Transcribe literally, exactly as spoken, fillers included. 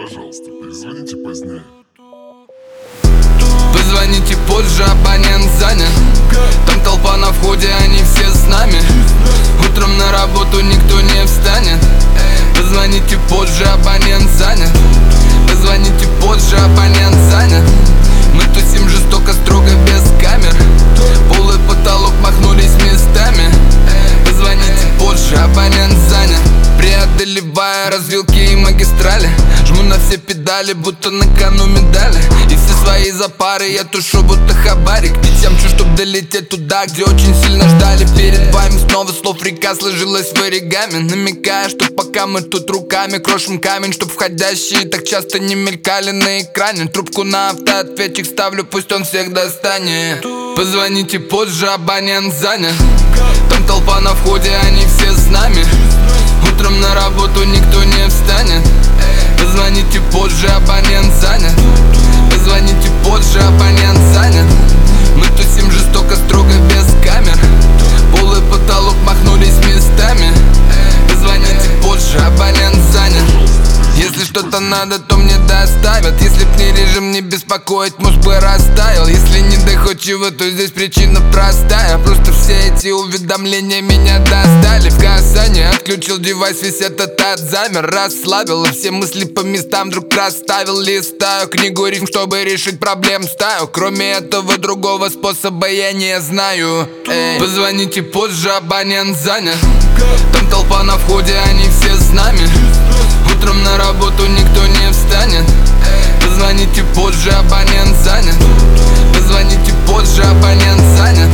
Пожалуйста, перезвоните позднее. Позвоните позже, абонент занят. Там толпа на входе, они все с нами. Утром на работу никто не встанет. Позвоните позже, абонент занят. Позвоните позже, абонент занят. Мы тусим жестоко, строго, без камер. Пол и потолок махнулись местами. Позвоните позже, абонент занят. Преодолевая развилки и магистрали, жму на все педали, будто на кону медали. И все свои запары я тушу, будто хабарик. Ведь я мчу, чтоб долететь туда, где очень сильно ждали. Перед вами снова слов река сложилась в оригами, намекая, что пока мы тут руками крошим камень, чтоб входящие так часто не мелькали на экране. Трубку на автоответчик ставлю, пусть он всех достанет. Позвоните позже, абонент занят. Там толпа на входе, они все с нами. Утром на работу никто не встанет. Позвоните позже, абонент занят. Позвоните позже, абонент занят. Мы тусим жестоко, строго, без камер. Пол и потолок махнулись местами. Позвоните позже, абонент занят. Если что-то надо, то мне доставят. Если б не режим, не беспокоить, мозг бы растаял. Если не доходчиво, то здесь причина простая. Просто все эти уведомления меня достали. В касании отключил девайс, весь этот ад замер. Расслабил, и все мысли по местам вдруг расставил. Листаю книгу рифм, чтобы решить проблем стаю. Кроме этого другого способа я не знаю. Эй. Позвоните позже, абонент занят. Там толпа на входе, они все с нами. Утром на работу никто не встанет. Позвоните позже, абонент занят. Позвоните позже, абонент занят.